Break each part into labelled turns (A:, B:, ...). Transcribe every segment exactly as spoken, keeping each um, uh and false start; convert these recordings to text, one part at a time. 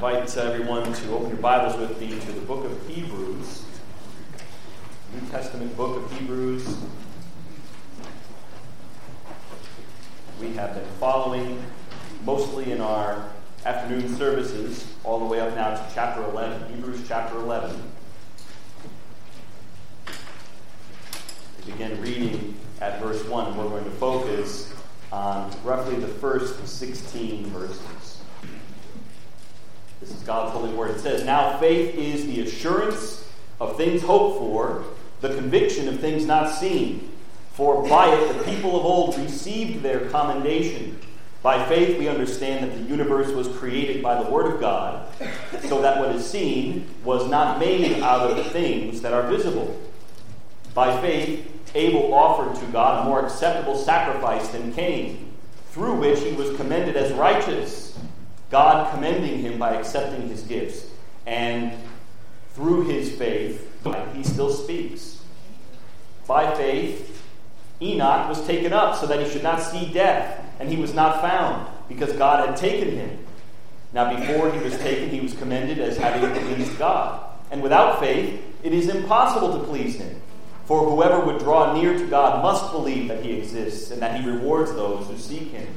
A: invite uh, everyone to open your Bibles with me to the book of Hebrews, New Testament book of Hebrews. We have been following mostly in our afternoon services all the way up now to chapter eleven, Hebrews chapter eleven. We begin reading at verse one. We're going to focus on roughly the first sixteen verses. This is God's holy word. It says, "Now faith is the assurance of things hoped for, the conviction of things not seen. For by it the people of old received their commendation. By faith we understand that the universe was created by the word of God, so that what is seen was not made out of the things that are visible. By faith Abel offered to God a more acceptable sacrifice than Cain, through which he was commended as righteous, God commending him by accepting his gifts. And through his faith, he still speaks. By faith, Enoch was taken up so that he should not see death, and he was not found, because God had taken him. Now before he was taken, he was commended as having pleased God. And without faith, it is impossible to please him. For whoever would draw near to God must believe that he exists, and that he rewards those who seek him.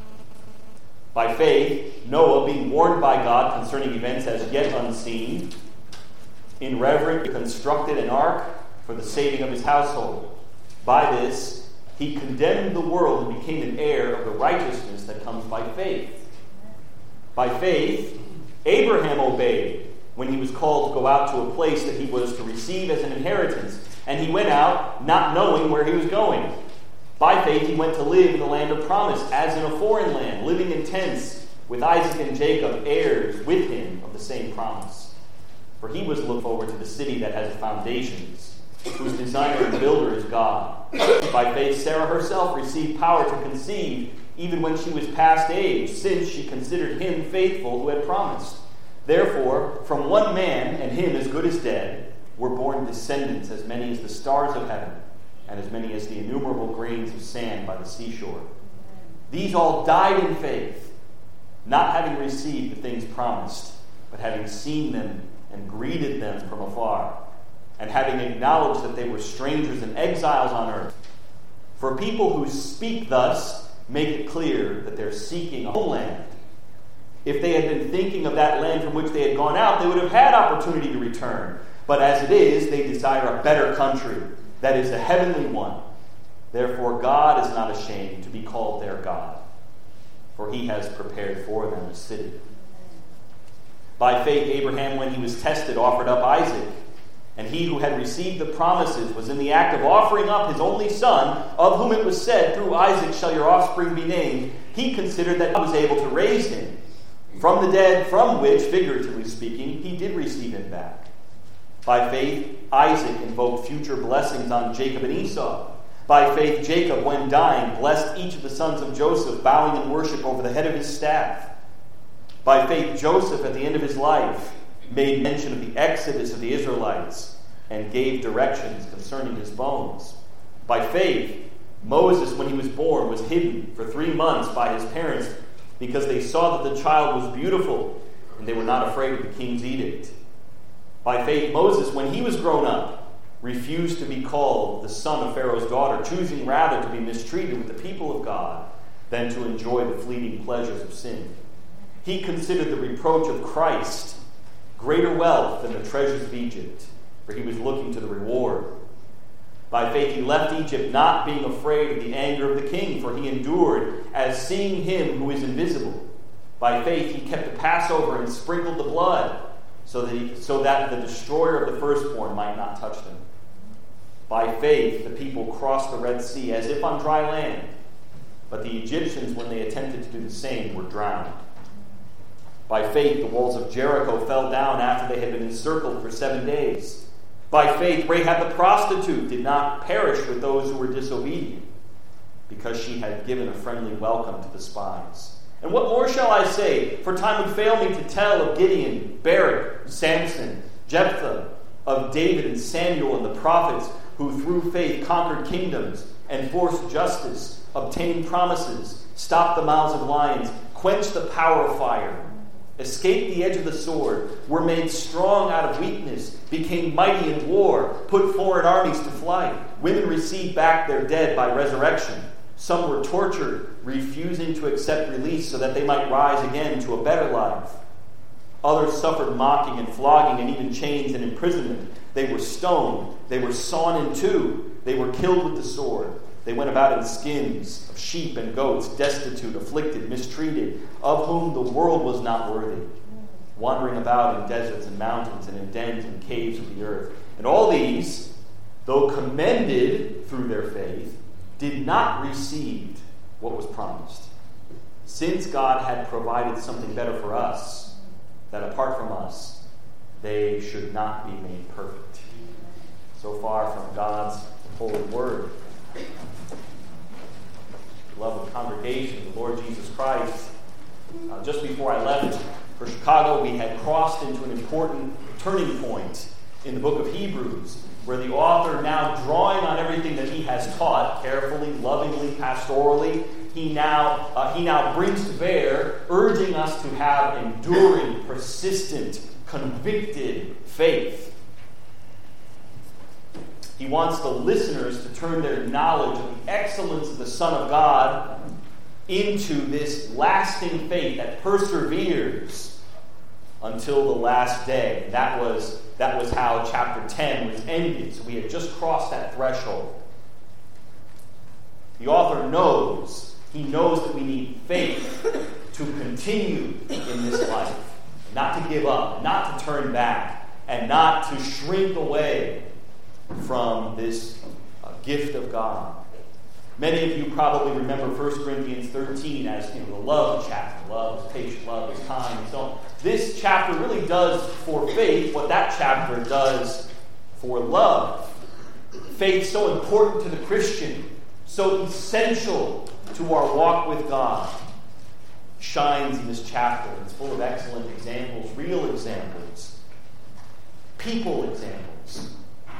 A: By faith, Noah, being warned by God concerning events as yet unseen, in reverence constructed an ark for the saving of his household. By this, he condemned the world and became an heir of the righteousness that comes by faith. By faith, Abraham obeyed when he was called to go out to a place that he was to receive as an inheritance, and he went out not knowing where he was going. By faith, he went to live in the land of promise, as in a foreign land, living in tents with Isaac and Jacob, heirs with him of the same promise. For he was looked forward to the city that has foundations, whose designer and builder is God. By faith, Sarah herself received power to conceive, even when she was past age, since she considered him faithful who had promised. Therefore, from one man, and him as good as dead, were born descendants as many as the stars of heaven, and as many as the innumerable grains of sand by the seashore. These all died in faith, not having received the things promised, but having seen them and greeted them from afar, and having acknowledged that they were strangers and exiles on earth. For people who speak thus make it clear that they're seeking a homeland. If they had been thinking of that land from which they had gone out, they would have had opportunity to return. But as it is, they desire a better country, that is a heavenly one. Therefore God is not ashamed to be called their God, for he has prepared for them a city. By faith Abraham, when he was tested, offered up Isaac. And he who had received the promises was in the act of offering up his only son, of whom it was said, "Through Isaac shall your offspring be named." He considered that God was able to raise him from the dead, from which, figuratively speaking, he did receive him back. By faith, Isaac invoked future blessings on Jacob and Esau. By faith, Jacob, when dying, blessed each of the sons of Joseph, bowing in worship over the head of his staff. By faith, Joseph, at the end of his life, made mention of the exodus of the Israelites and gave directions concerning his bones. By faith, Moses, when he was born, was hidden for three months by his parents because they saw that the child was beautiful and they were not afraid of the king's edict. By faith, Moses, when he was grown up, refused to be called the son of Pharaoh's daughter, choosing rather to be mistreated with the people of God than to enjoy the fleeting pleasures of sin. He considered the reproach of Christ greater wealth than the treasures of Egypt, for he was looking to the reward. By faith he left Egypt, not being afraid of the anger of the king, for he endured as seeing him who is invisible. By faith he kept the Passover and sprinkled the blood, so that, he, so that the destroyer of the firstborn might not touch them. By faith the people crossed the Red Sea as if on dry land, but the Egyptians, when they attempted to do the same, were drowned. By faith the walls of Jericho fell down after they had been encircled for seven days. By faith Rahab the prostitute did not perish with those who were disobedient, because she had given a friendly welcome to the spies. And what more shall I say? For time would fail me to tell of Gideon, Barak, Samson, Jephthah, of David and Samuel and the prophets, who through faith conquered kingdoms, enforced justice, obtained promises, stopped the mouths of lions, quenched the power of fire. escaped the edge of the sword, were made strong out of weakness, became mighty in war, put foreign armies to flight. Women received back their dead by resurrection. Some were tortured, refusing to accept release so that they might rise again to a better life. Others suffered mocking and flogging and even chains and imprisonment. They were stoned. They were sawn in two. They were killed with the sword. They went about in skins of sheep and goats, destitute, afflicted, mistreated, of whom the world was not worthy, wandering about in deserts and mountains and in dens and caves of the earth. And all these, though commended through their faith, did not receive what was promised, since God had provided something better for us, that apart from us, they should not be made perfect. So far from God's holy word. Beloved congregation of the Lord Jesus Christ, uh, just before I left for Chicago, we had crossed into an important turning point in the book of Hebrews, where the author, now drawing on everything that he has taught, carefully, lovingly, pastorally, he now uh, he now brings to bear, urging us to have enduring, persistent, convicted faith. He wants the listeners to turn their knowledge of the excellence of the Son of God into this lasting faith that perseveres until the last day. That was, that was how chapter ten was ended. So we had just crossed that threshold. The author knows, he knows that we need faith to continue in this life, not to give up, not to turn back, and not to shrink away from this uh, gift of God. Many of you probably remember First Corinthians thirteen as, you know, the love chapter. Love is patient, love is kind, and so on. This chapter really does for faith what that chapter does for love. Faith so important to the Christian, so essential to our walk with God, shines in this chapter. It's full of excellent examples, real examples, people examples.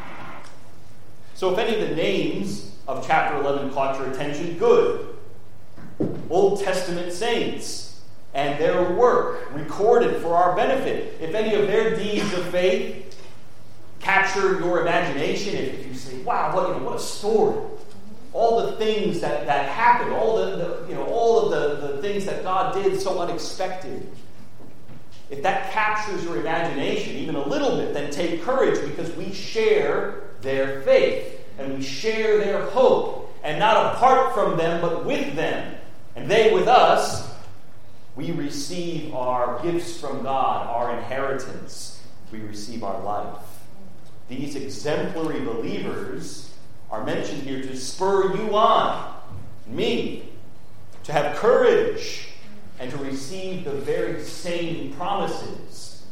A: So if any of the names of chapter eleven caught your attention, good. Old Testament saints and their work recorded for our benefit. If any of their deeds of faith capture your imagination, if you say, wow, what, you know, what a story. All the things that, that happened, all the, the you know, all of the, the things that God did so unexpected. If that captures your imagination even a little bit, then take courage, because we share their faith and we share their hope, and not apart from them but with them, and they with us. We receive our gifts from God, our inheritance. We receive our life. These exemplary believers are mentioned here to spur you on, me, to have courage and to receive the very same promises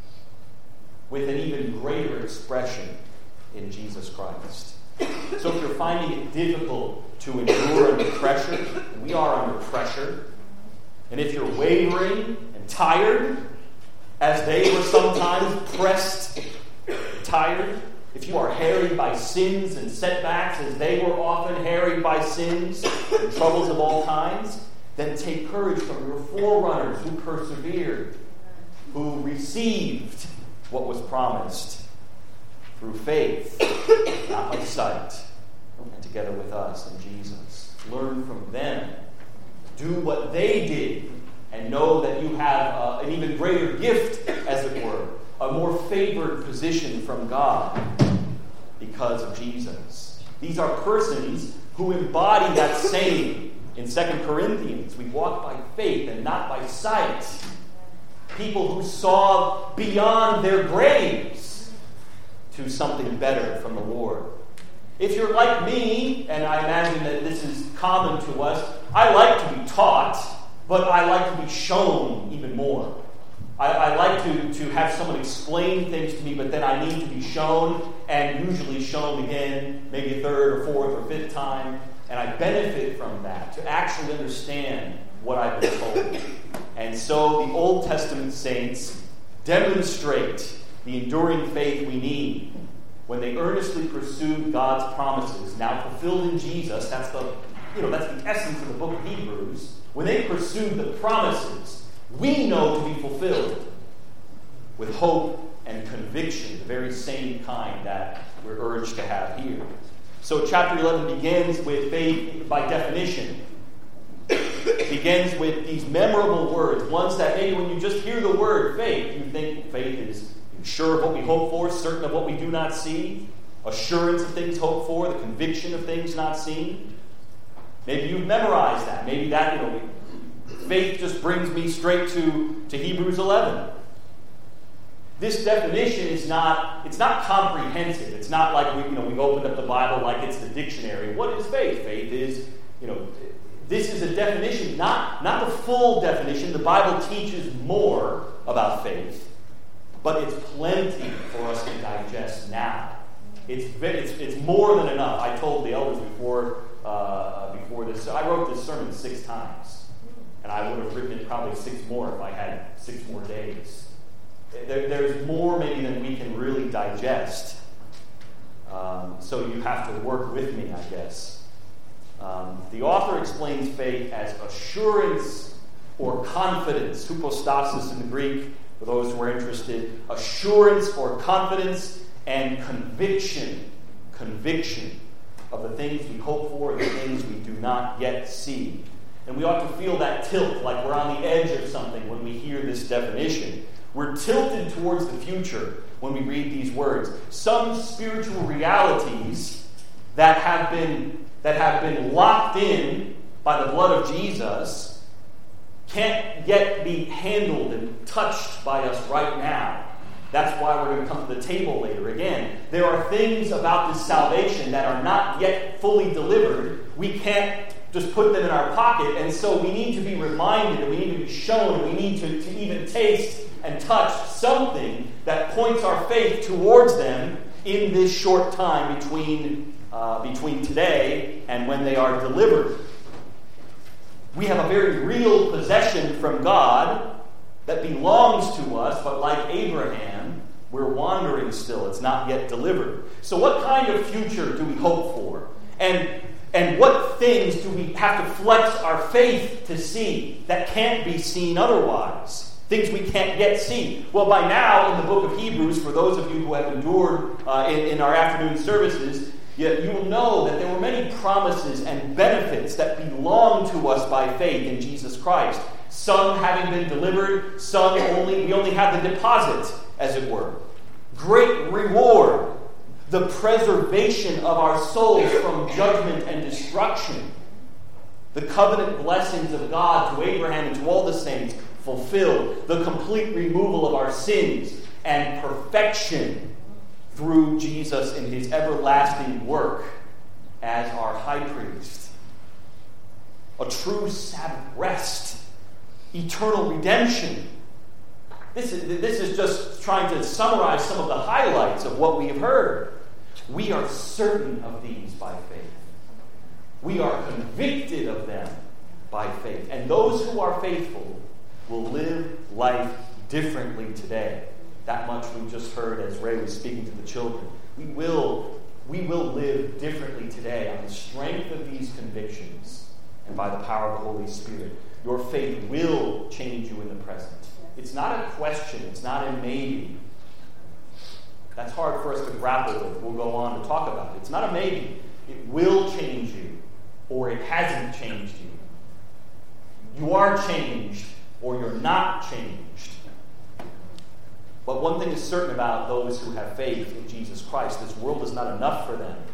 A: with an even greater expression in Jesus Christ. So if you're finding it difficult to endure under pressure, we are under pressure, and if you're wavering and tired, as they were sometimes pressed, tired, if you are harried by sins and setbacks, as they were often harried by sins and troubles of all kinds, then take courage from your forerunners who persevered, who received what was promised through faith, not by sight, and together with us in Jesus. Learn from them. Do what they did, and know that you have uh, an even greater gift, as it were, a more favored position from God because of Jesus. These are persons who embody that saying in Second Corinthians. We walk by faith and not by sight. People who saw beyond their graves to something better from the Lord. If you're like me, and I imagine that this is common to us, I like to be taught, but I like to be shown even more. I, I like to, to have someone explain things to me, but then I need to be shown, and usually shown again, maybe a third or fourth or fifth time, and I benefit from that, to actually understand what I've been told. And so the Old Testament saints demonstrate the enduring faith we need when they earnestly pursued God's promises, now fulfilled in Jesus. That's the, you know, that's the essence of the book of Hebrews. When they pursued the promises, we know to be fulfilled with hope and conviction, the very same kind that we're urged to have here. So chapter eleven begins with faith by definition. It begins with these memorable words, ones that maybe when you just hear the word faith, you think faith is sure of what we hope for, certain of what we do not see, assurance of things hoped for, the conviction of things not seen. Maybe you've memorized that. Maybe that, you know, faith just brings me straight to, to Hebrews eleven. This definition is not, it's not comprehensive. It's not like we, you know, we've opened up the Bible like it's the dictionary. What is faith? Faith is, you know, this is a definition, not, not the full definition. The Bible teaches more about faith, but it's plenty for us to digest now. It's, it's, it's more than enough. I told the elders before, uh, before this, I wrote this sermon six times, and I would have written it probably six more if I had six more days. There, there's more maybe than we can really digest. Um, so you have to work with me, I guess. Um, the author explains faith as assurance or confidence, hypostasis in the Greek, for those who are interested. Assurance or confidence and conviction. Conviction of the things we hope for, the things we do not yet see. And we ought to feel that tilt, like we're on the edge of something when we hear this definition. We're tilted towards the future when we read these words. Some spiritual realities that have been that have been locked in by the blood of Jesus can't yet be handled and touched by us right now. That's why we're going to come to the table later. Again, there are things about this salvation that are not yet fully delivered. We can't just put them in our pocket, and so we need to be reminded, and we need to be shown, and we need to, to even taste and touch something that points our faith towards them in this short time between, uh, between today and when they are delivered. We have a very real possession from God that belongs to us, but like Abraham, we're wandering still. It's not yet delivered. So what kind of future do we hope for? And And what things do we have to flex our faith to see that can't be seen otherwise? Things we can't yet see. Well, by now, in the book of Hebrews, for those of you who have endured uh, in, in our afternoon services, you, you will know that there were many promises and benefits that belong to us by faith in Jesus Christ. Some having been delivered, some only, we only have the deposit, as it were. Great reward. The preservation of our souls from judgment and destruction. The covenant blessings of God to Abraham and to all the saints fulfilled. The complete removal of our sins and perfection through Jesus in his everlasting work as our high priest. A true Sabbath rest. Eternal redemption. This is, this is just trying to summarize some of the highlights of what we have heard. We are certain of these by faith. We are convicted of them by faith. And those who are faithful will live life differently today. That much we just heard as Ray was speaking to the children. We will, we will live differently today on the strength of these convictions and by the power of the Holy Spirit. Your faith will change you in the present. It's not a question. It's not a maybe. That's hard for us to grapple with. We'll go on to talk about it. It's not a maybe. It will change you, or it hasn't changed you. You are changed, or you're not changed. But one thing is certain about those who have faith in Jesus Christ. This world is not enough for them.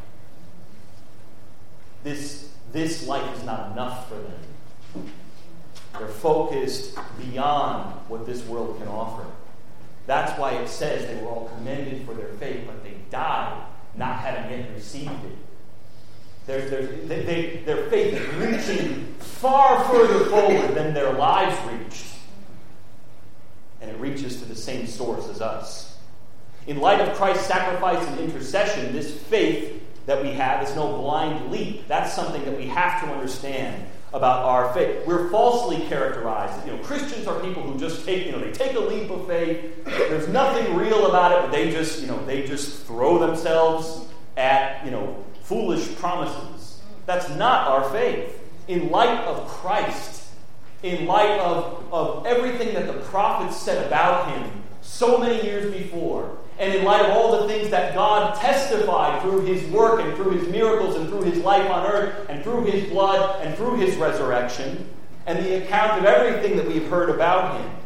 A: This, this life is not enough for them. They're focused beyond what this world can offer. That's why it says they were all commended for their faith, but they died not having yet received it. Their, their, they, they, their faith is reaching far further forward than their lives reached. And it reaches to the same source as us. In light of Christ's sacrifice and intercession, this faith that we have is no blind leap. That's something that we have to understand about our faith. We're falsely characterized. You know, Christians are people who just take, you know, they take a leap of faith. There's nothing real about it, but they just, you know, they just throw themselves at, you know, foolish promises. That's not our faith. In light of Christ, in light of, of everything that the prophets said about him so many years before, and in light of all the things that God testified through his work and through his miracles and through his life on earth and through his blood and through his resurrection, and the account of everything that we've heard about him,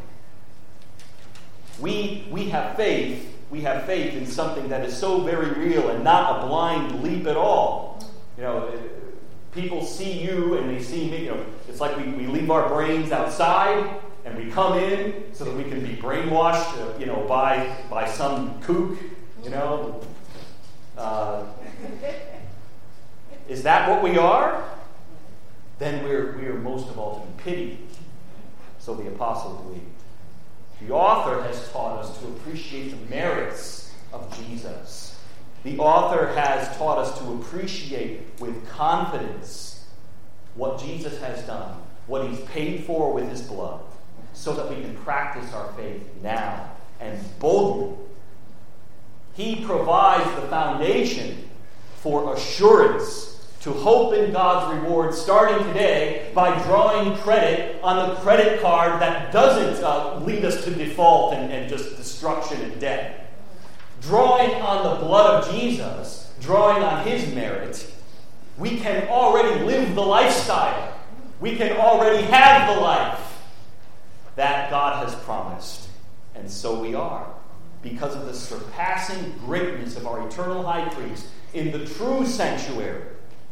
A: we, we have faith. We have faith in something that is so very real and not a blind leap at all. You know, people see you and they see me. You know, it's like we, we leave our brains outside and we come in so that we can be brainwashed, uh, you know, by by some kook. You know, uh, is that what we are? Then we're we are most of all to be pitied. So the apostle believed. The author has taught us to appreciate the merits of Jesus. The author has taught us to appreciate with confidence what Jesus has done, what he's paid for with his blood, so that we can practice our faith now and boldly. He provides the foundation for assurance to hope in God's reward starting today by drawing credit on the credit card that doesn't uh, lead us to default and, and just destruction and death. Drawing on the blood of Jesus, drawing on his merit, we can already live the lifestyle. We can already have the life that God has promised. And so we are, because of the surpassing greatness of our eternal high priest in the true sanctuary.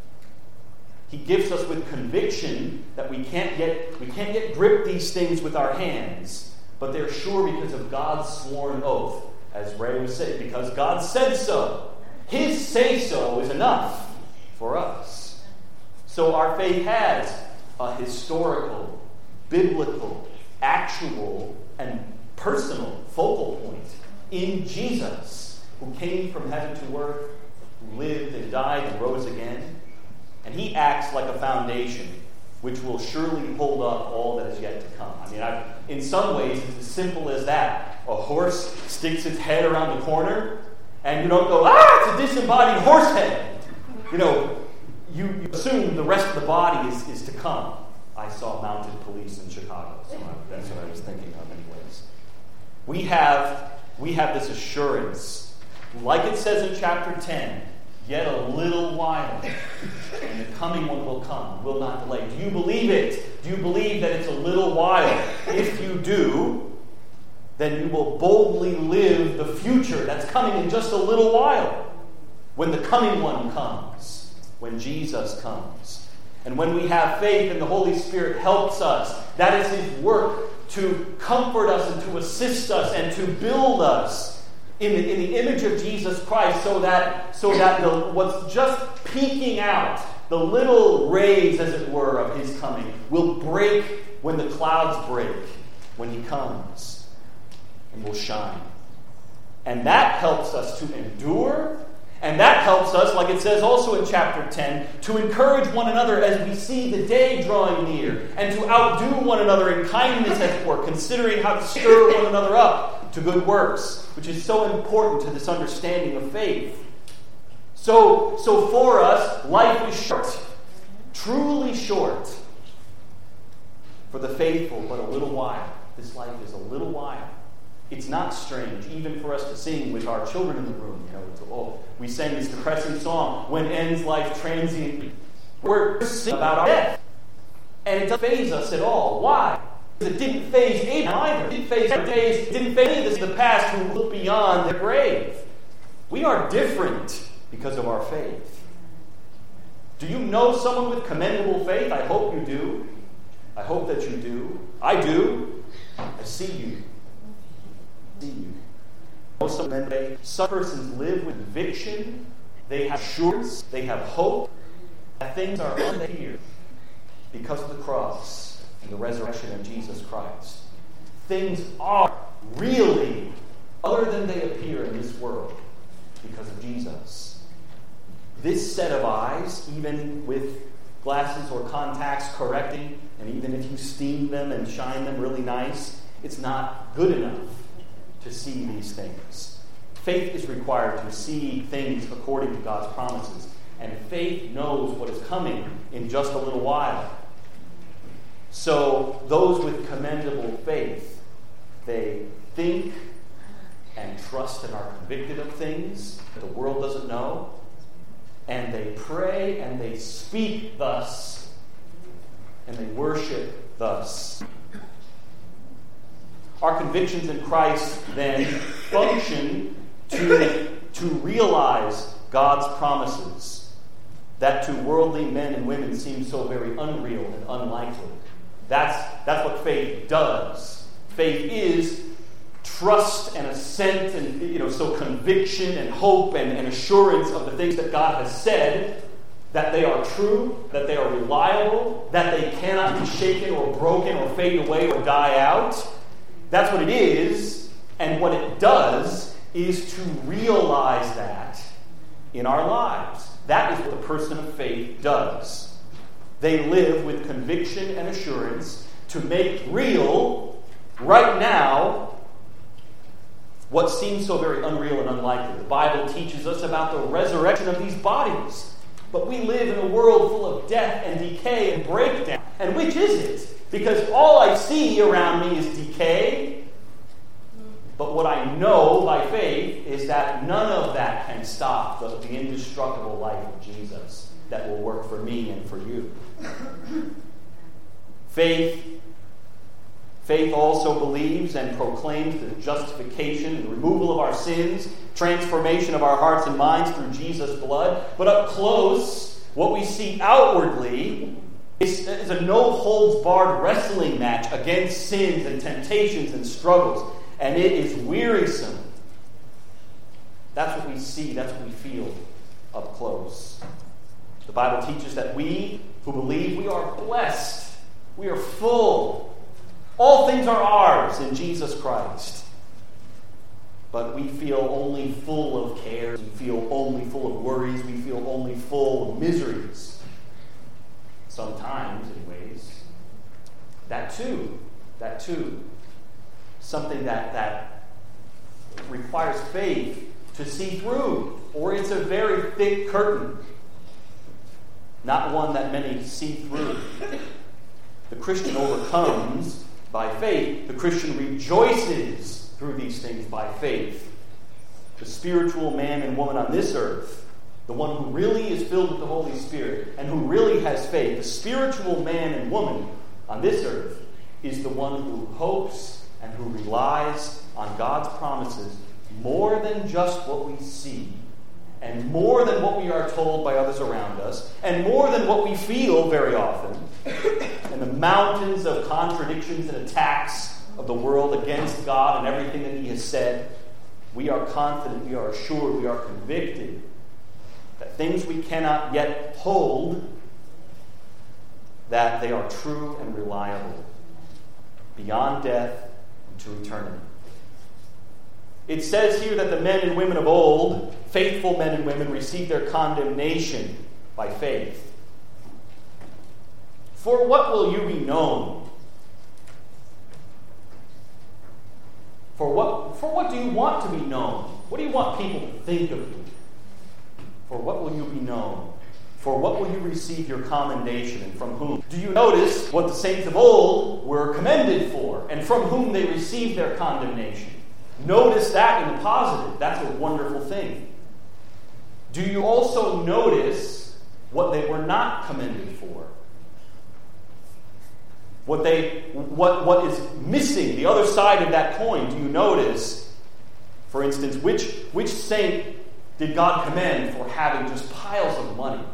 A: He gives us with conviction that we can't get we can't yet grip these things with our hands, but they're sure because of God's sworn oath, as Ray was saying, because God said so. His say-so is enough for us. So our faith has a historical, biblical, actual, and personal focal point in Jesus, who came from heaven to earth, who lived and died and rose again. And he acts like a foundation which will surely hold up all that is yet to come. I mean, I've, in some ways, it's as simple as that. A horse sticks its head around the corner, and you don't go, ah, it's a disembodied horse head. You know, you, you assume the rest of the body is, is to come. I saw mounted police in Chicago, so I, that's what I was thinking of anyways. We have, we have this assurance, like it says in chapter ten, yet a little while, and the coming one will come, will not delay. Do you believe it? Do you believe that it's a little while? If you do, then you will boldly live the future that's coming in just a little while, when the coming one comes, when Jesus comes. And when we have faith and the Holy Spirit helps us, that is his work to comfort us and to assist us and to build us In the, in the image of Jesus Christ, so that so that the, what's just peeking out, the little rays, as it were, of his coming, will break when the clouds break, when he comes, and will shine. And that helps us to endure, and that helps us, like it says also in chapter ten, to encourage one another as we see the day drawing near, and to outdo one another in kindness, as it were, considering how to stir one another up to good works, which is so important to this understanding of faith. So, so for us, life is short, truly short. For the faithful, but a little while. This life is a little while. It's not strange, even for us to sing with our children in the room. You know, it's, oh, we sang this depressing song, "When ends life transiently." We're singing about our death, and it doesn't faze us at all. Why? It didn't faze Abraham either. It didn't faze our days. It didn't faze any of the past who look beyond their grave. We are different because of our faith. Do you know someone with commendable faith? I hope you do. I hope that you do. I do. I see you. I see you. Some men, some persons live with conviction. They have assurance. They have hope that things are unhere because of the cross and the resurrection of Jesus Christ. Things are really other than they appear in this world because of Jesus. This set of eyes, even with glasses or contacts correcting, and even if you steam them and shine them really nice, it's not good enough to see these things. Faith is required to see things according to God's promises, and faith knows what is coming in just a little while. So those with commendable faith, they think and trust and are convicted of things that the world doesn't know. And they pray and they speak thus. And they worship thus. Our convictions in Christ then function to, to realize God's promises that to worldly men and women seem so very unreal and unlikely. That's, that's what faith does. Faith is trust and assent and, you know, so conviction and hope and, and assurance of the things that God has said, that they are true, that they are reliable, that they cannot be shaken or broken or fade away or die out. That's what it is, and what it does is to realize that in our lives. That is what the person of faith does. They live with conviction and assurance to make real, right now, what seems so very unreal and unlikely. The Bible teaches us about the resurrection of these bodies. But we live in a world full of death and decay and breakdown. And which is it? Because all I see around me is decay. But what I know by faith is that none of that can stop the, the indestructible life of Jesus that will work for me and for you. Faith Faith also believes and proclaims the justification and removal of our sins, transformation of our hearts and minds through Jesus' blood. But up close, what we see outwardly is, is a no-holds-barred wrestling match against sins and temptations and struggles. And it is wearisome. That's what we see, that's what we feel up close. The Bible teaches that we who believe, we are blessed. We are full. All things are ours in Jesus Christ. But we feel only full of cares. We feel only full of worries. We feel only full of miseries. Sometimes, anyways. That too. That too. Something that, that requires faith to see through. Or it's a very thick curtain. Not one that many see through. The Christian overcomes by faith. The Christian rejoices through these things by faith. The spiritual man and woman on this earth, the one who really is filled with the Holy Spirit and who really has faith, the spiritual man and woman on this earth is the one who hopes and who relies on God's promises more than just what we see, and more than what we are told by others around us, and more than what we feel very often, and the mountains of contradictions and attacks of the world against God and everything that He has said. We are confident, we are assured, we are convicted that things we cannot yet hold, that they are true and reliable, beyond death and to eternity. It says here that the men and women of old, faithful men and women, received their condemnation by faith. For what will you be known? For what, for what do you want to be known? What do you want people to think of you? For what will you be known? For what will you receive your commendation, and from whom? Do you notice what the saints of old were commended for, and from whom they received their condemnation? Notice that in the positive. That's a wonderful thing. Do you also notice what they were not commended for? What they what what is missing, the other side of that coin? Do you notice, for instance, which which saint did God commend for having just piles of money?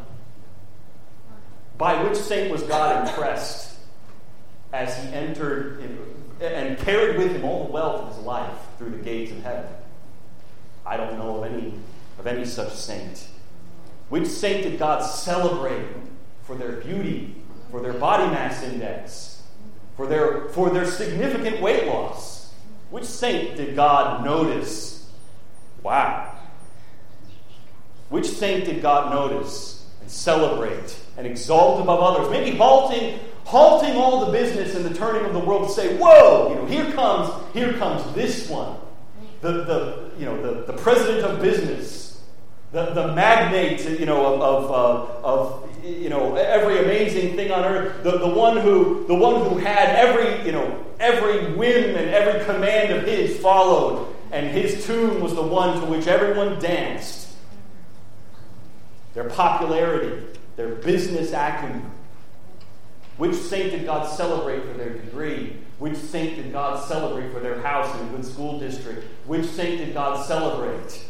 A: By which saint was God impressed as he entered in, and carried with him all the wealth of his life through the gates of heaven? I don't know of any of any such saint. Which saint did God celebrate for their beauty, for their body mass index, for their for their significant weight loss? Which saint did God notice? Wow. Which saint did God notice and celebrate and exalt above others? Maybe halting halting all the business and the turning of the world to say, whoa, you know, here comes, here comes this one. The the you know the, the president of business. the, the magnate, you know, of, of, uh, of you know, every amazing thing on earth, the, the one who the one who had every, you know, every whim and every command of his followed, and his tune was the one to which everyone danced. Their popularity, their business acumen. Which saint did God celebrate for their degree? Which saint did God celebrate for their house in a good school district? Which saint did God celebrate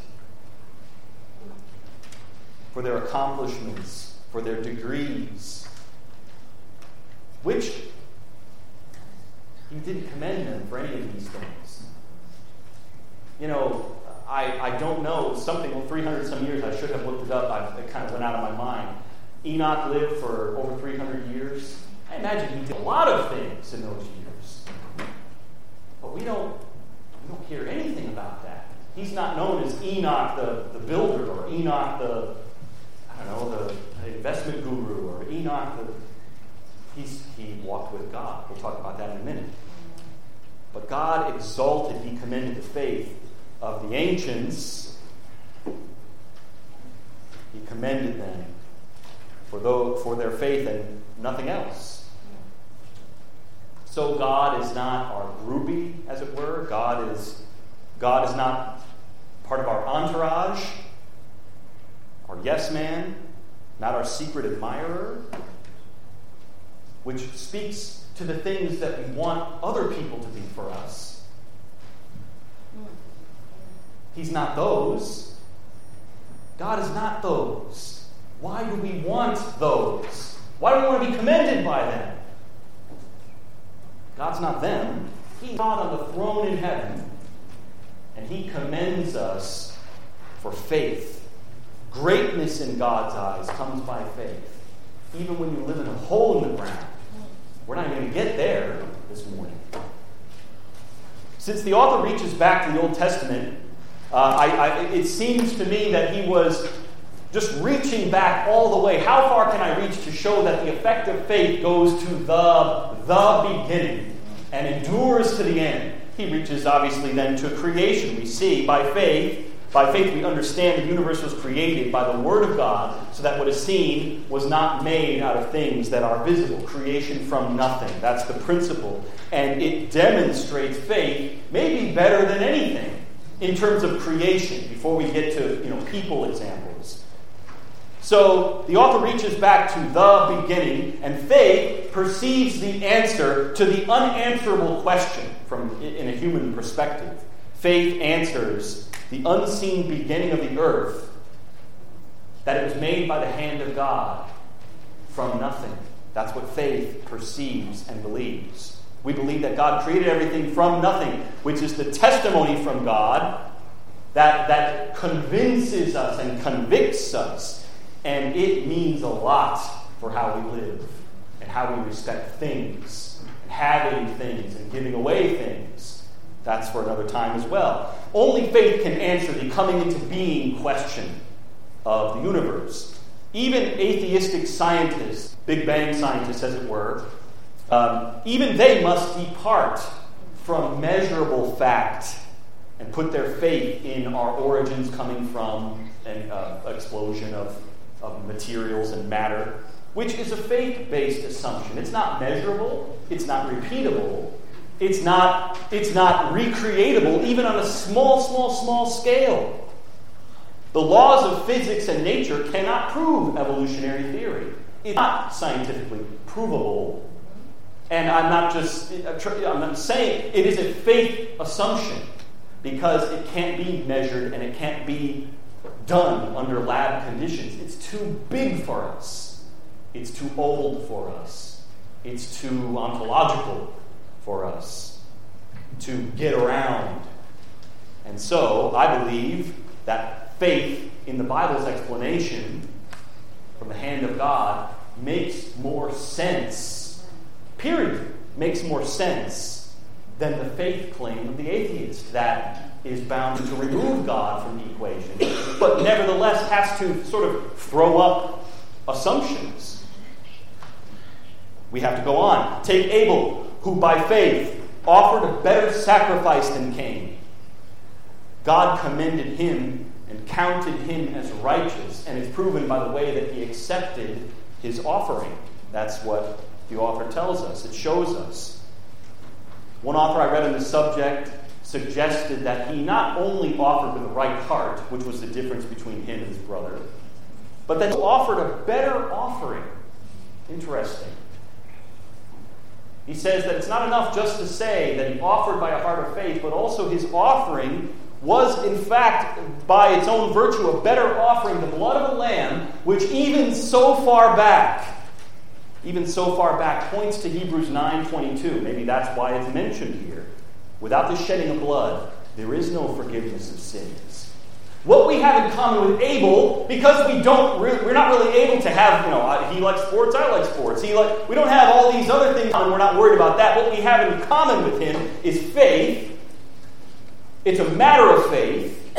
A: for their accomplishments, for their degrees? Which he didn't commend them for any of these things. You know, I, I don't know, something, well, three hundred some years, I should have looked it up, I, it kind of went out of my mind. Enoch lived for over three hundred years. I imagine he did a lot of things in those years. But we don't, we don't hear anything about that. He's not known as Enoch the, the builder, or Enoch the, I don't know, the investment guru, or Enoch the, he's, he walked with God. We'll talk about that in a minute. But God exalted, he commended the faith of the ancients. He commended them for, those, for their faith and nothing else. So God is not our groupie, as it were. God is, God is not part of our entourage, our yes man, not our secret admirer, which speaks to the things that we want other people to be for us. He's not those. God is not those. Why do we want those? Why do we want to be commended by them? God's not them. He's God on the throne in heaven, and he commends us for faith. Greatness in God's eyes comes by faith. Even when you live in a hole in the ground. We're not going to get there this morning. Since the author reaches back to the Old Testament, uh, I, I, it seems to me that he was just reaching back all the way. How far can I reach to show that the effect of faith goes to the, the beginning and endures to the end? He reaches, obviously, then to creation. We see by faith, by faith we understand the universe was created by the Word of God, so that what is seen was not made out of things that are visible. Creation from nothing. That's the principle. And it demonstrates faith maybe better than anything in terms of creation, before we get to, you know, people examples. So the author reaches back to the beginning, and faith perceives the answer to the unanswerable question from in a human perspective. Faith answers the unseen beginning of the earth, that it was made by the hand of God from nothing. That's what faith perceives and believes. We believe that God created everything from nothing, which is the testimony from God that, that convinces us and convicts us. And it means a lot for how we live and how we respect things, and having things and giving away things. That's for another time as well. Only faith can answer the coming into being question of the universe. Even atheistic scientists, Big Bang scientists as it were, um, even they must depart from measurable fact and put their faith in our origins coming from an uh, explosion of, of materials and matter, which is a faith-based assumption. It's not measurable. It's not repeatable. It's not, it's not recreatable, even on a small, small, small scale. The laws of physics and nature cannot prove evolutionary theory. It's not scientifically provable. And I'm not just, I'm not saying it is a faith assumption, because it can't be measured and it can't be done under lab conditions. It's too big for us. It's too old for us. It's too ontological for us to get around. And so I believe that faith in the Bible's explanation from the hand of God makes more sense, period, makes more sense than the faith claim of the atheist that is bound to remove God from the equation, but nevertheless has to sort of throw up assumptions. We have to go on. Take Abel, who by faith offered a better sacrifice than Cain. God commended him and counted him as righteous. And it's proven by the way that he accepted his offering. That's what the author tells us. It shows us. One author I read on this subject suggested that he not only offered with the right heart, which was the difference between him and his brother, but that he offered a better offering. Interesting. He says that it's not enough just to say that he offered by a heart of faith, but also his offering was, in fact, by its own virtue, a better offering, the blood of a lamb, which even so far back, even so far back, points to Hebrews nine twenty-two. Maybe that's why it's mentioned here. Without the shedding of blood, there is no forgiveness of sins. What we have in common with Abel, because we don't, re- we're not really able to have, you know, he likes sports, I like sports. He like, we don't have all these other things, and we're not worried about that. What we have in common with him is faith. It's a matter of faith,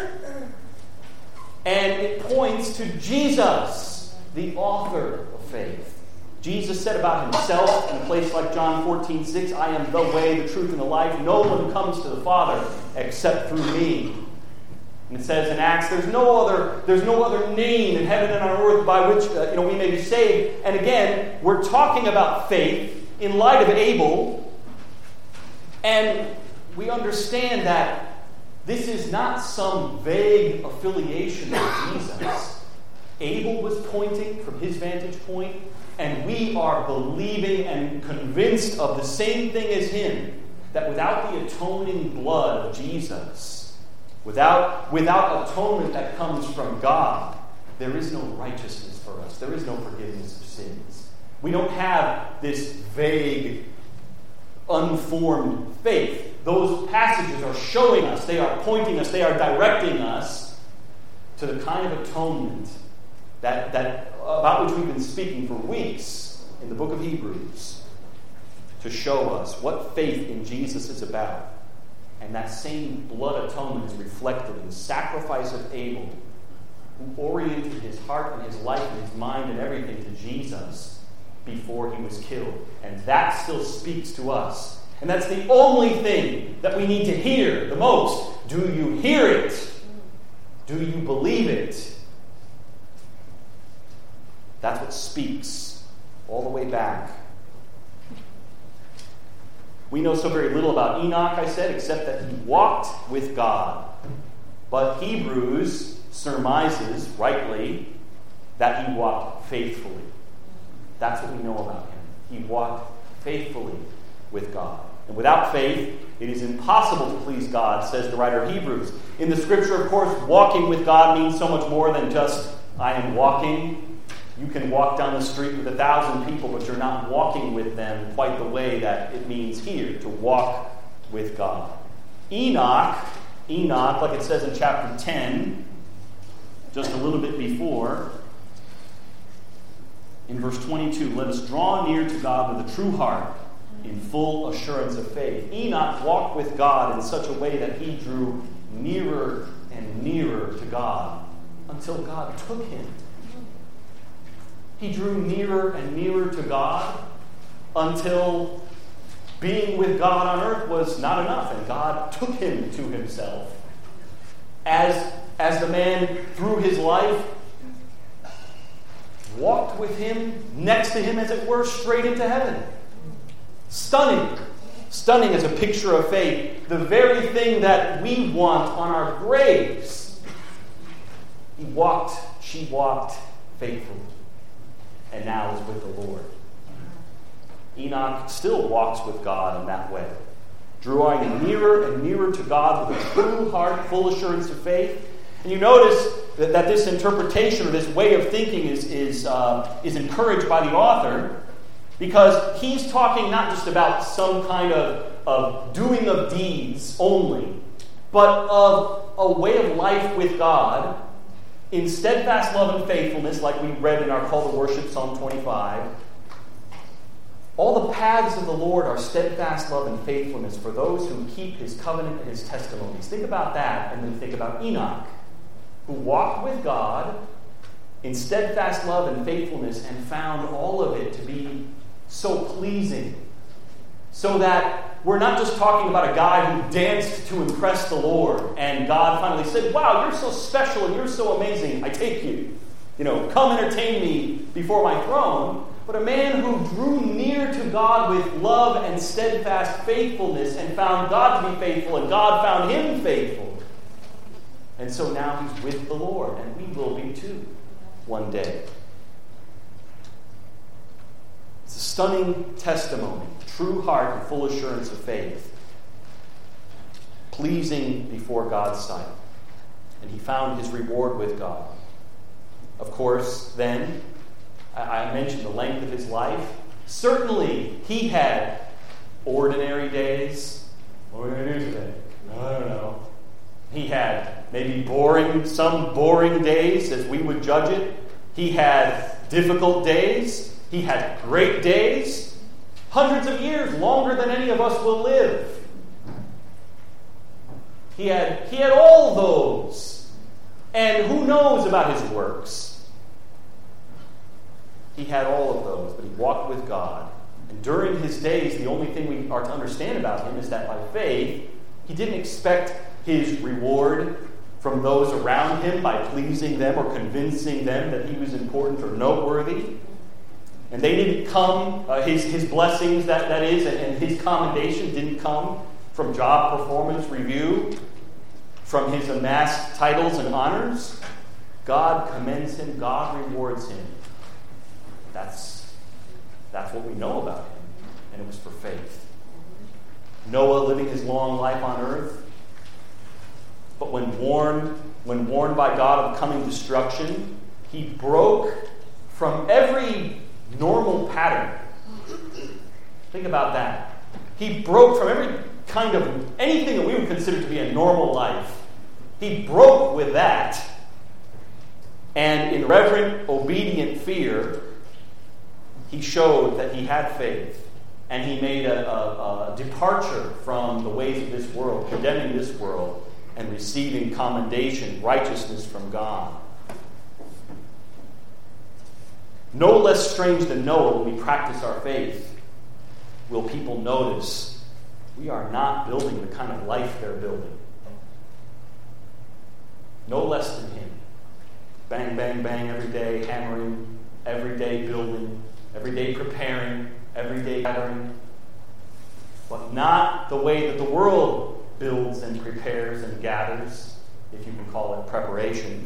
A: and it points to Jesus, the author of faith. Jesus said about himself in a place like John fourteen six, I am the way, the truth, and the life. No one comes to the Father except through me. And it says in Acts, there's no other, there's no other name in heaven and on earth by which uh, you know we may be saved. And again, we're talking about faith in light of Abel, and we understand that this is not some vague affiliation with Jesus. Abel was pointing from his vantage point, and we are believing and convinced of the same thing as him, that without the atoning blood of Jesus, without, without atonement that comes from God, there is no righteousness for us. There is no forgiveness of sins. We don't have this vague, unformed faith. Those passages are showing us, they are pointing us, they are directing us to the kind of atonement that, that about which we've been speaking for weeks in the book of Hebrews, to show us what faith in Jesus is about. And that same blood atonement is reflected in the sacrifice of Abel, who oriented his heart and his life and his mind and everything to Jesus before he was killed. And that still speaks to us. And that's the only thing that we need to hear the most. Do you hear it? Do you believe it? That's what speaks all the way back. We know so very little about Enoch, I said, except that he walked with God. But Hebrews surmises, rightly, that he walked faithfully. That's what we know about him. He walked faithfully with God. And without faith, it is impossible to please God, says the writer of Hebrews. In the scripture, of course, walking with God means so much more than just, I am walking. You can walk down the street with a thousand people, but you're not walking with them quite the way that it means here, to walk with God. Enoch, Enoch, like it says in chapter ten, just a little bit before, in verse twenty-two, let us draw near to God with a true heart, in full assurance of faith. Enoch walked with God in such a way that he drew nearer and nearer to God until God took him. He drew nearer and nearer to God until being with God on earth was not enough, and God took him to himself. As, as the man through his life walked with him, next to him, as it were, straight into heaven. Stunning. Stunning as a picture of faith. The very thing that we want on our graves. He walked, she walked faithfully. And now is with the Lord. Enoch still walks with God in that way, drawing nearer and nearer to God with a true heart, full assurance of faith. And you notice that, that this interpretation or this way of thinking is, is, uh, is encouraged by the author, because he's talking not just about some kind of, of doing of deeds only, but of a way of life with God in steadfast love and faithfulness, like we read in our call to worship, Psalm twenty-five. All the paths of the Lord are steadfast love and faithfulness for those who keep his covenant and his testimonies. Think about that, and then think about Enoch, who walked with God in steadfast love and faithfulness and found all of it to be so pleasing, so that we're not just talking about a guy who danced to impress the Lord, and God finally said, wow, you're so special and you're so amazing, I take you. You know, come entertain me before my throne. But a man who drew near to God with love and steadfast faithfulness and found God to be faithful, and God found him faithful. And so now he's with the Lord, and we will be too one day. It's a stunning testimony, true heart and full assurance of faith, pleasing before God's sight. And he found his reward with God. Of course, then, I mentioned the length of his life. Certainly, he had ordinary days. What are we going to do today? I don't know. He had maybe boring, some boring days as we would judge it. He had difficult days. He had great days. Hundreds of years, longer than any of us will live. He had, he had all those. And who knows about his works? He had all of those, but he walked with God. And during his days, the only thing we are to understand about him is that by faith, he didn't expect his reward from those around him by pleasing them or convincing them that he was important or noteworthy. And they didn't come, uh, his, his blessings, that, that is, and, and his commendation didn't come from job performance review, from his amassed titles and honors. God commends him, God rewards him. That's, that's what we know about him. And it was for faith. Noah living his long life on earth. But when warned, when warned by God of coming destruction, he broke from every normal pattern. Think about that. He broke from every kind of anything that we would consider to be a normal life. He broke with that. And in reverent, obedient fear, he showed that he had faith, and he made a, a, a departure from the ways of this world, condemning this world, and receiving commendation, righteousness from God. No less strange than Noah, when we practice our faith, will people notice we are not building the kind of life they're building. No less than him. Bang, bang, bang every day, hammering, every day building, every day preparing, every day gathering. But not the way that the world builds and prepares and gathers, if you can call it preparation.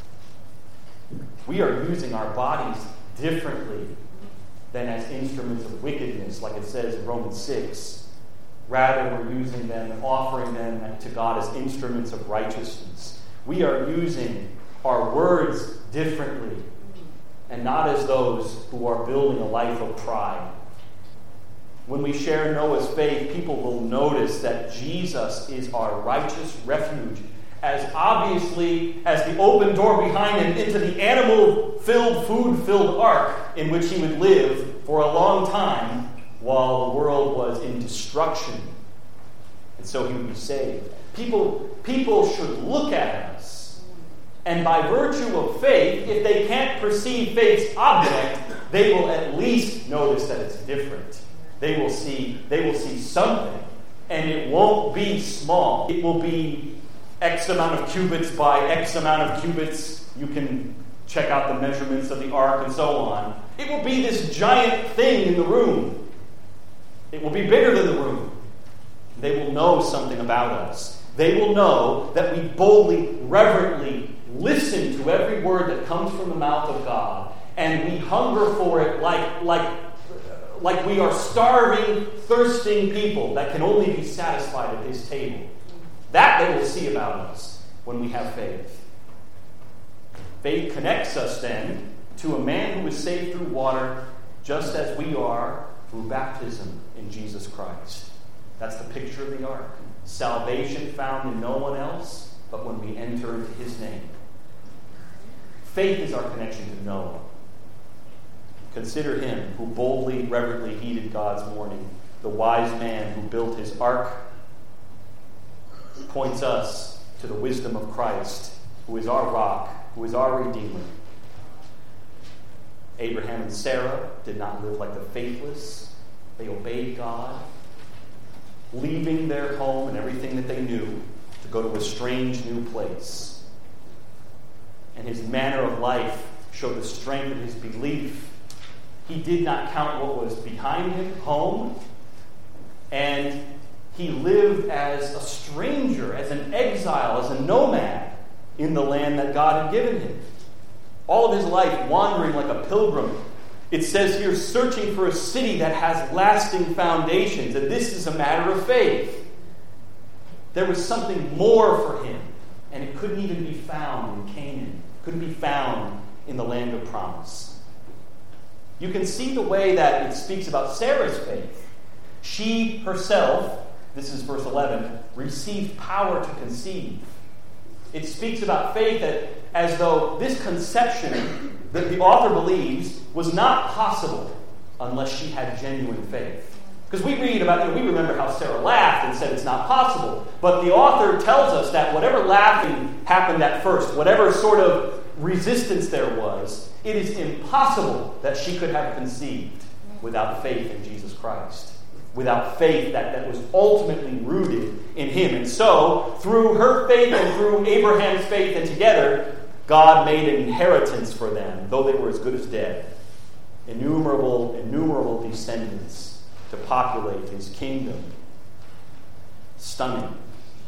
A: We are using our bodies differently than as instruments of wickedness, like it says in Romans six. Rather, we're using them and offering them to God as instruments of righteousness. We are using our words differently, and not as those who are building a life of pride. When we share Noah's faith, people will notice that Jesus is our righteous refuge, as obviously as the open door behind him into the animal-filled, food-filled ark in which he would live for a long time while the world was in destruction. And so he would be saved. People, people should look at us, and by virtue of faith, if they can't perceive faith's object, they will at least notice that it's different. They will see, they will see something, and it won't be small. It will be X amount of cubits by X amount of cubits. You can check out the measurements of the ark and so on. It will be this giant thing in the room. It will be bigger than the room. They will know something about us. They will know that we boldly, reverently listen to every word that comes from the mouth of God, and we hunger for it like, like, like we are starving, thirsting people that can only be satisfied at his table. That they will see about us when we have faith. Faith connects us then to a man who is saved through water, just as we are through baptism in Jesus Christ. That's the picture of the ark. Salvation found in no one else, but when we enter into his name. Faith is our connection to Noah. Consider him who boldly, reverently heeded God's warning. The wise man who built his ark points us to the wisdom of Christ, who is our rock, who is our Redeemer. Abraham and Sarah did not live like the faithless. They obeyed God. leaving their home and everything that they knew to go to a strange new place. And his manner of life showed the strength of his belief. He did not count what was behind him, home, and he lived as a stranger, as an exile, as a nomad in the land that God had given him. All of his life wandering like a pilgrim. It says here, searching for a city that has lasting foundations, and this is a matter of faith. There was something more for him, and it couldn't even be found in Canaan. It couldn't be found in the land of promise. You can see the way that it speaks about Sarah's faith. She herself, this is verse eleven, received power to conceive. It speaks about faith that as though this conception that the author believes was not possible unless she had genuine faith. Because we read about, you know, we remember how Sarah laughed and said it's not possible. But the author tells us that whatever laughing happened at first, whatever sort of resistance there was, it is impossible that she could have conceived without faith in Jesus Christ. Without faith that, that was ultimately rooted in him. And so, through her faith and through Abraham's faith, and together, God made an inheritance for them, though they were as good as dead. Innumerable, innumerable descendants to populate his kingdom. Stunning.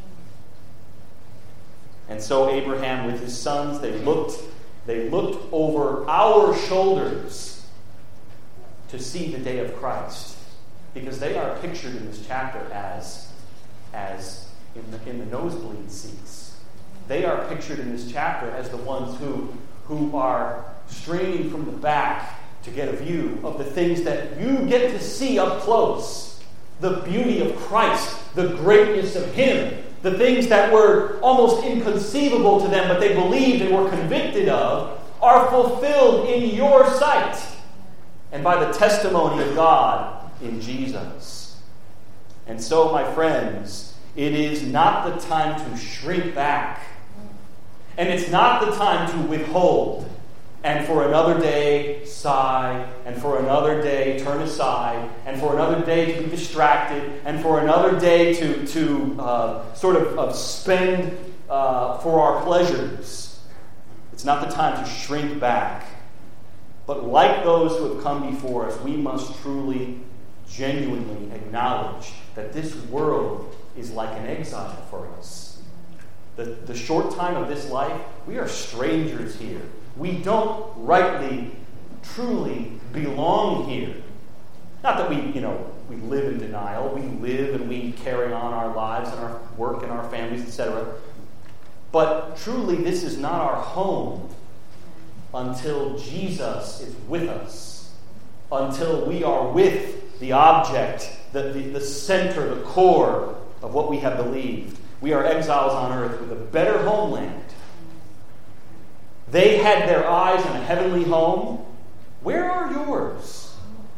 A: And so Abraham with his sons, they looked, they looked over our shoulders to see the day of Christ. Because they are pictured in this chapter as, as in the, in the nosebleed seats. They are pictured in this chapter as the ones who, who are straining from the back to get a view of the things that you get to see up close. The beauty of Christ, the greatness of him, the things that were almost inconceivable to them, but they believed and were convicted of, are fulfilled in your sight. And by the testimony of God in Jesus. And so, my friends, it is not the time to shrink back. And it's not the time to withhold. And for another day, sigh. And for another day, turn aside. And for another day, to be distracted. And for another day, to, to uh, sort of, of spend uh, for our pleasures. It's not the time to shrink back. But like those who have come before us, we must truly genuinely acknowledge that this world is like an exile for us. The, the short time of this life, we are strangers here. We don't rightly, truly belong here. Not that we, you know, we live in denial. We live and we carry on our lives and our work and our families, et cetera. But truly, this is not our home until Jesus is with us. Until we are with the object, the, the, the center, the core of what we have believed. We are exiles on earth with a better homeland. They had their eyes on a heavenly home. Where are yours?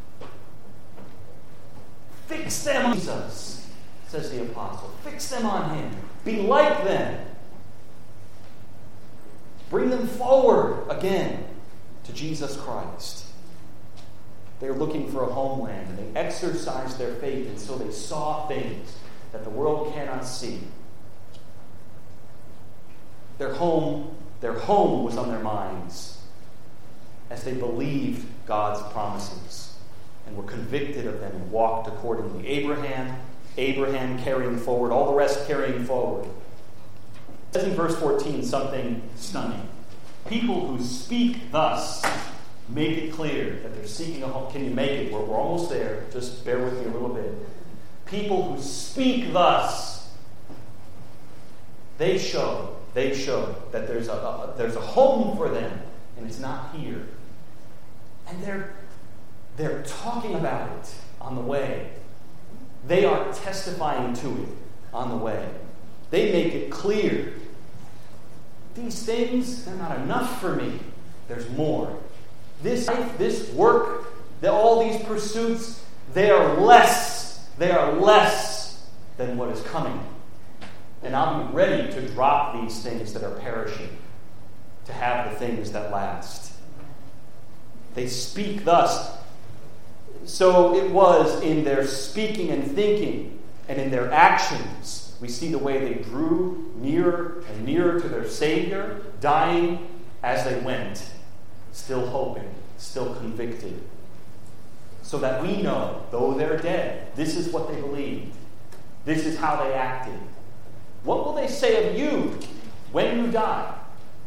A: Fix them on Jesus, says the apostle. Fix them on him. Be like them. Bring them forward again to Jesus Christ. They're looking for a homeland, and they exercised their faith, and so they saw things that the world cannot see. Their home, their home was on their minds as they believed God's promises and were convicted of them and walked accordingly. Abraham, Abraham carrying forward, all the rest carrying forward. It says in verse fourteen something stunning. People who speak thus make it clear that they're seeking a home. Can you make it? We're, we're almost there. Just bear with me a little bit. People who speak thus, they show, they show that there's a, a there's a home for them, and it's not here. And they're they're talking about it on the way. They are testifying to it on the way. They make it clear. These things, they're not enough for me. There's more. This life, this work, the, all these pursuits, they are less. They are less than what is coming. And I'll be ready to drop these things that are perishing to have the things that last. They speak thus. So it was in their speaking and thinking and in their actions, we see the way they drew nearer and nearer to their Savior, dying as they went, still hoping, still convicted. So that we know, though they're dead, this is what they believed. This is how they acted. What will they say of you when you die?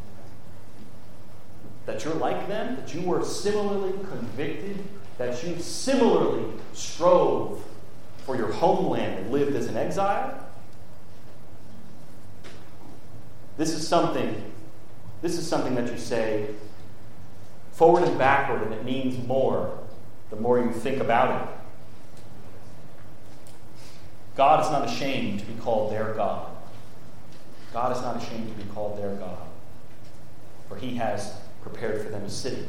A: That you're like them? That you were similarly convicted? That you similarly strove for your homeland and lived as an exile? This is something, this is something that you say forward and backward, and it means more the more you think about it. God is not ashamed to be called their God. God is not ashamed to be called their God, for he has prepared for them a city.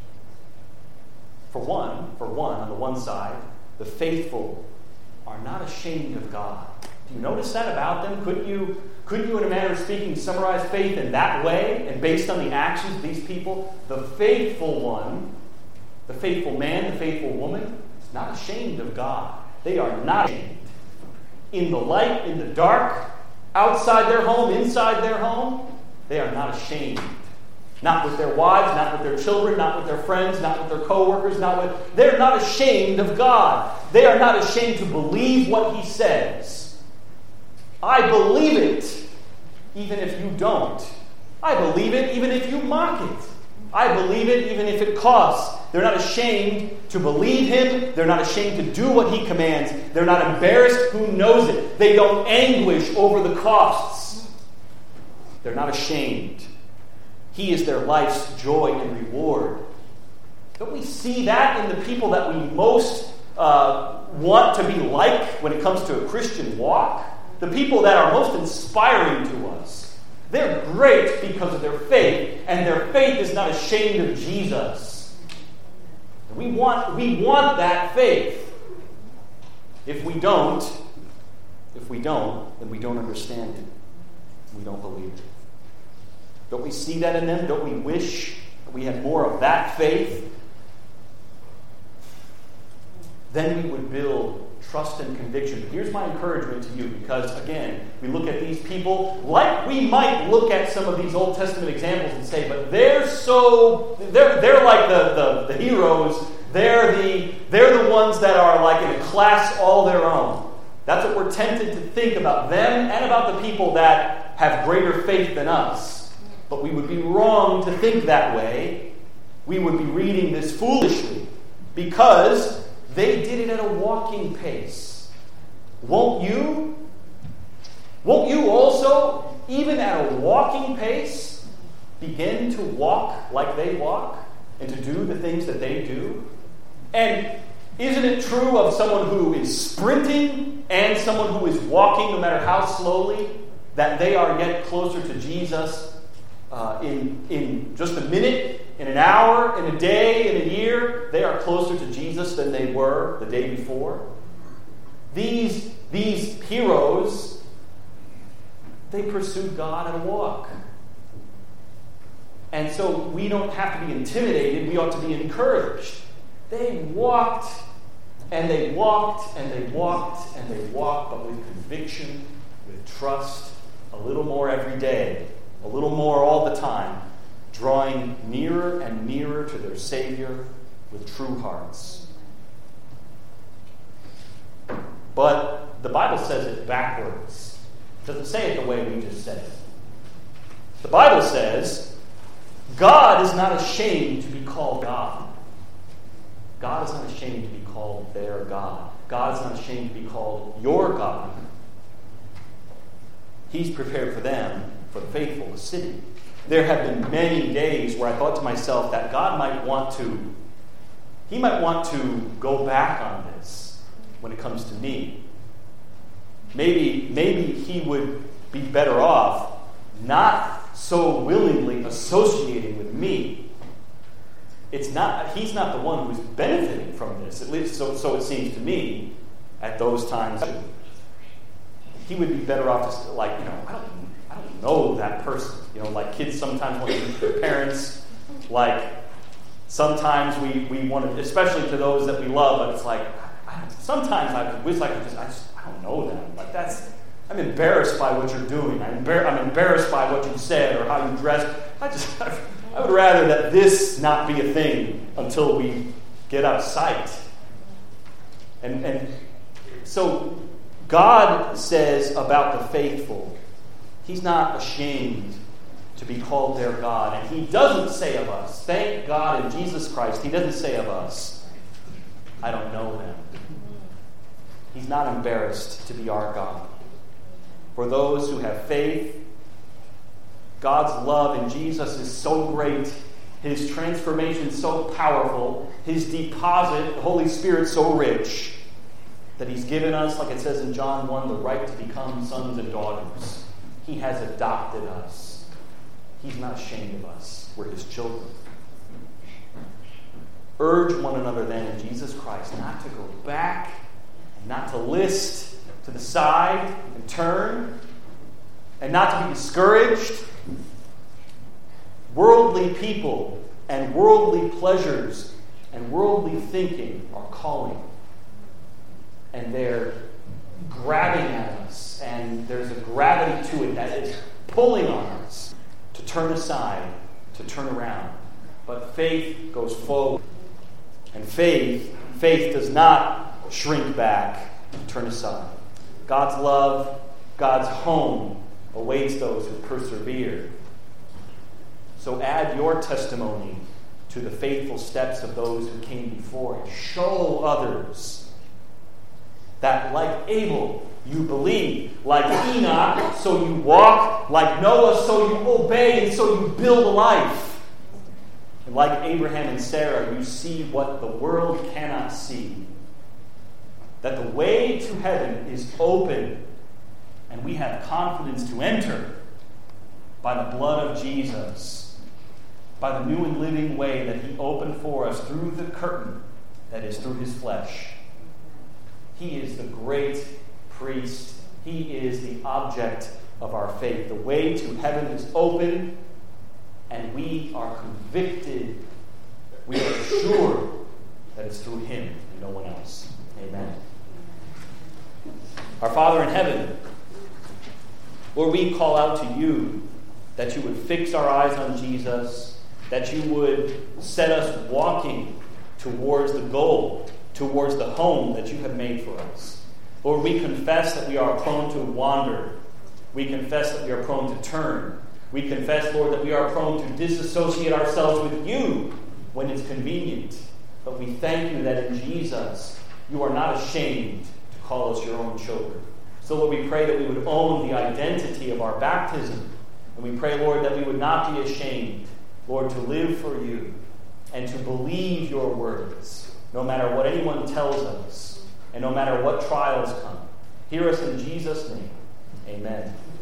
A: For one, for one, on the one side, the faithful are not ashamed of God. Do you notice that about them? Couldn't you, couldn't you, in a manner of speaking, summarize faith in that way? And based on the actions of these people, the faithful one, the faithful man, the faithful woman, is not ashamed of God. They are not ashamed. In the light, in the dark, outside their home, inside their home, they are not ashamed. Not with their wives, not with their children, not with their friends, not with their co-workers, not with... They're not ashamed of God. They are not ashamed to believe what he says. I believe it, even if you don't. I believe it, even if you mock it. I believe it, even if it costs. They're not ashamed to believe him. They're not ashamed to do what he commands. They're not embarrassed. Who knows it? They don't anguish over the costs. They're not ashamed. He is their life's joy and reward. Don't we see that in the people that we most uh, want to be like when it comes to a Christian walk? The people that are most inspiring to us. They're great because of their faith, and their faith is not ashamed of Jesus. We want, we want that faith. If we don't, if we don't, then we don't understand it. We don't believe it. Don't we see that in them? Don't we wish that we had more of that faith? Then we would build trust and conviction. Here's my encouragement to you, because again, we look at these people like we might look at some of these Old Testament examples and say, but they're so they're they're like the, the, the heroes, they're the they're the ones that are like in a class all their own. That's what we're tempted to think about them and about the people that have greater faith than us. But we would be wrong to think that way. We would be reading this foolishly, because they did it at a walking pace. Won't you? Won't you also, even at a walking pace, begin to walk like they walk and to do the things that they do? And isn't it true of someone who is sprinting and someone who is walking, no matter how slowly, that they are yet closer to Jesus uh, in, in just a minute, in an hour, in a day, in a year? They are closer to Jesus than they were the day before. These, these heroes, they pursued God at a walk. And so we don't have to be intimidated. We ought to be encouraged. They walked, and they walked, and they walked, and they walked, but with conviction, with trust, a little more every day, a little more all the time, drawing nearer and nearer to their Savior with true hearts. But the Bible says it backwards. It doesn't say it the way we just said it. The Bible says, God is not ashamed to be called God. God is not ashamed to be called their God. God is not ashamed to be called your God. He's prepared for them, for the faithful, a city. There have been many days where I thought to myself that God might want to, he might want to go back on this when it comes to me. Maybe, maybe he would be better off not so willingly associating with me. It's not, he's not the one who's benefiting from this, at least so, so it seems to me at those times. He would be better off just like, you know, I don't, I don't know that person. You know, like kids sometimes want to meet their parents. Like sometimes we, we want to, especially to those that we love, but it's like, I don't, sometimes I wish I could just, I just, I don't know them. Like that's, I'm embarrassed by what you're doing. I'm, embar- I'm embarrassed by what you said or how you dressed. I just, I, I would rather that this not be a thing until we get out of sight. And, and so God says about the faithful, He's not ashamed to be called their God. And He doesn't say of us, thank God in Jesus Christ, He doesn't say of us, I don't know them. He's not embarrassed to be our God. For those who have faith, God's love in Jesus is so great, His transformation so powerful, His deposit, the Holy Spirit so rich, that He's given us, like it says in John one, the right to become sons and daughters. He has adopted us. He's not ashamed of us. We're His children. Urge one another then in Jesus Christ not to go back and not to list to the side and turn and not to be discouraged. Worldly people and worldly pleasures and worldly thinking are calling. And they're grabbing at us. And there's a gravity to it that is pulling on us to turn aside, to turn around. But faith goes forward. And faith, faith does not shrink back, turn aside. God's love, God's home awaits those who persevere. So add your testimony to the faithful steps of those who came before and show others that like Abel, you believe, like Enoch, so you walk, like Noah, so you obey, and so you build a life. And like Abraham and Sarah, you see what the world cannot see. That the way to heaven is open, and we have confidence to enter by the blood of Jesus, by the new and living way that He opened for us through the curtain that is through His flesh. He is the great priest. He is the object of our faith. The way to heaven is open, and we are convicted. We are sure that it's through Him and no one else. Amen. Our Father in heaven, Lord, we call out to You that You would fix our eyes on Jesus, that You would set us walking towards the goal, towards the home that You have made for us. Lord, we confess that we are prone to wander. We confess that we are prone to turn. We confess, Lord, that we are prone to disassociate ourselves with You when it's convenient. But we thank You that in Jesus, You are not ashamed to call us Your own children. So, Lord, we pray that we would own the identity of our baptism. And we pray, Lord, that we would not be ashamed, Lord, to live for You and to believe Your words, no matter what anyone tells us and no matter what trials come. Hear us in Jesus' name. Amen.